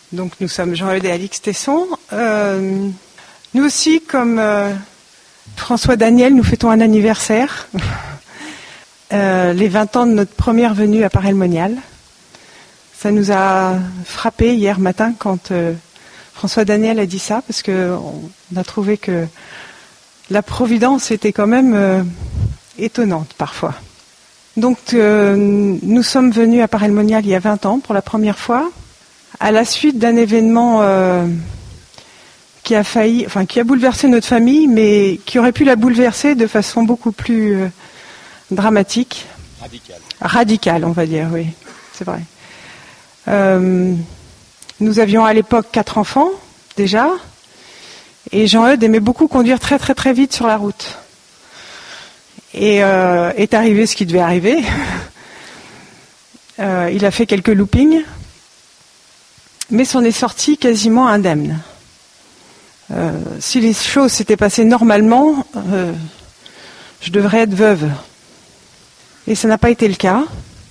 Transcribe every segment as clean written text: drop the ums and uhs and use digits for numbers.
Donc nous sommes Jean-Eudes et Alix Tesson. Nous aussi, comme François Daniel, nous fêtons un anniversaire. Les 20 ans de notre première venue à Paray-le-Monial. Ça nous a frappé hier matin quand François Daniel a dit ça, parce qu'on a trouvé que la providence était quand même étonnante parfois. Donc nous sommes venus à Paray-le-Monial il y a 20 ans pour la première fois, à la suite d'un événement qui a bouleversé notre famille, mais qui aurait pu la bouleverser de façon beaucoup plus dramatique. Radicale, on va dire, oui, c'est vrai. Nous avions à l'époque 4 enfants, déjà, et Jean-Eudes aimait beaucoup conduire très très très vite sur la route. Et est arrivé ce qui devait arriver. Il a fait quelques loopings, mais s'en est sorti quasiment indemne. Si les choses s'étaient passées normalement, je devrais être veuve. Et ça n'a pas été le cas.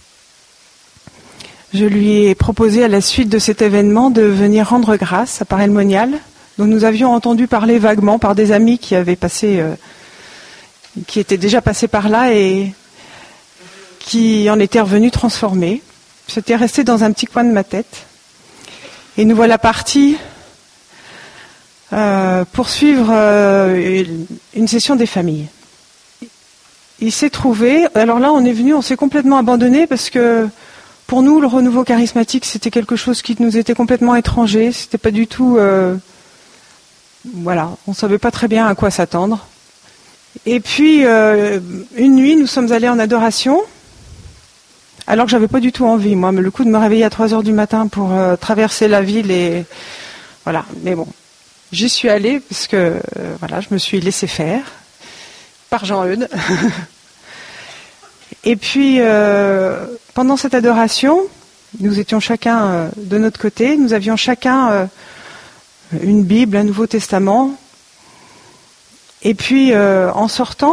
Je lui ai proposé à la suite de cet événement de venir rendre grâce à Paray-le-Monial, dont nous avions entendu parler vaguement par des amis qui étaient déjà passés par là et qui en étaient revenus transformés. C'était resté dans un petit coin de ma tête. Et nous voilà partis poursuivre une session des familles. Il s'est trouvé, alors là on s'est complètement abandonné parce que pour nous le renouveau charismatique c'était quelque chose qui nous était complètement étranger, c'était pas du tout, on savait pas très bien à quoi s'attendre. Et puis une nuit nous sommes allés en adoration, alors que j'avais pas du tout envie, moi, mais le coup de me réveiller à 3h du matin pour traverser la ville et voilà, mais bon, j'y suis allée parce que je me suis laissé faire par Jean-Eudes. Et puis, pendant cette adoration, nous étions chacun de notre côté, nous avions chacun une Bible, un Nouveau Testament. Et puis, en sortant,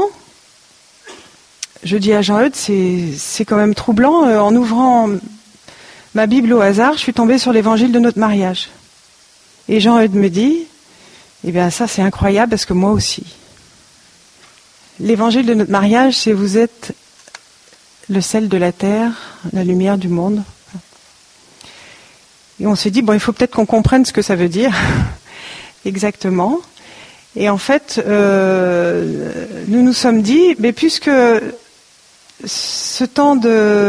je dis à Jean-Eudes, c'est quand même troublant, en ouvrant ma Bible au hasard, je suis tombée sur l'évangile de notre mariage. Et Jean-Eudes me dit, eh bien ça c'est incroyable parce que moi aussi. L'évangile de notre mariage, c'est vous êtes le sel de la terre, la lumière du monde. Et on s'est dit, il faut peut-être qu'on comprenne ce que ça veut dire exactement. Et en fait, nous nous sommes dit, mais puisque ce temps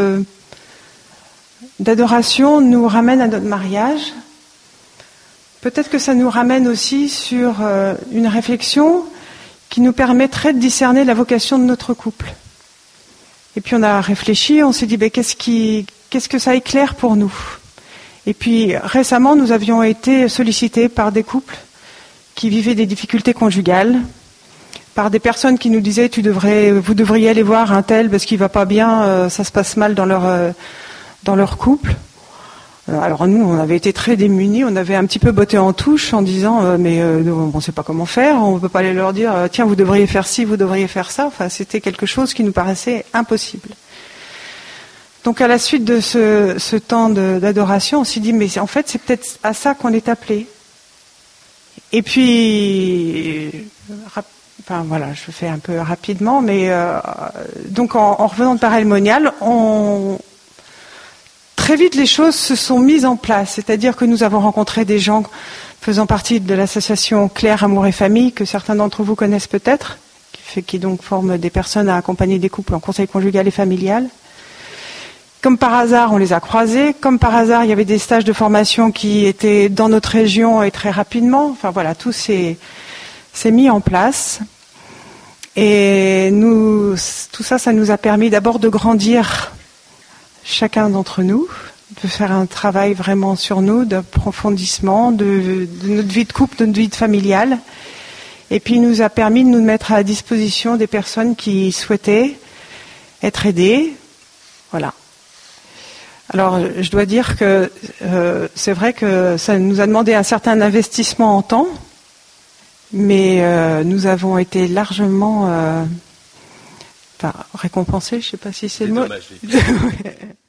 d'adoration nous ramène à notre mariage, peut-être que ça nous ramène aussi sur une réflexion qui nous permettrait de discerner la vocation de notre couple. Et puis on a réfléchi, on s'est dit qu'est-ce que ça éclaire pour nous. Et puis récemment nous avions été sollicités par des couples qui vivaient des difficultés conjugales, par des personnes qui nous disaient vous devriez aller voir un tel parce qu'il va pas bien, ça se passe mal dans leur couple. Alors nous, on avait été très démunis, on avait un petit peu botté en touche en disant on ne sait pas comment faire, on ne peut pas aller leur dire tiens vous devriez faire ci, vous devriez faire ça. Enfin c'était quelque chose qui nous paraissait impossible. Donc à la suite de ce temps d'adoration, on s'est dit mais en fait c'est peut-être à ça qu'on est appelé. Et puis je fais un peu rapidement, mais donc en revenant de Paray-le-Monial, très vite, les choses se sont mises en place, c'est-à-dire que nous avons rencontré des gens faisant partie de l'association Claire, Amour et Famille, que certains d'entre vous connaissent peut-être, qui donc forme des personnes à accompagner des couples en conseil conjugal et familial. Comme par hasard, on les a croisés. Comme par hasard, il y avait des stages de formation qui étaient dans notre région et très rapidement. Enfin voilà, tout s'est mis en place. Et tout ça nous a permis d'abord de grandir chacun d'entre nous, de faire un travail vraiment sur nous, d'approfondissement de notre vie de couple, de notre vie familiale. Et puis il nous a permis de nous mettre à la disposition des personnes qui souhaitaient être aidées. Voilà. Alors je dois dire que c'est vrai que ça nous a demandé un certain investissement en temps, mais nous avons été largement récompensés, je ne sais pas si c'est le mot.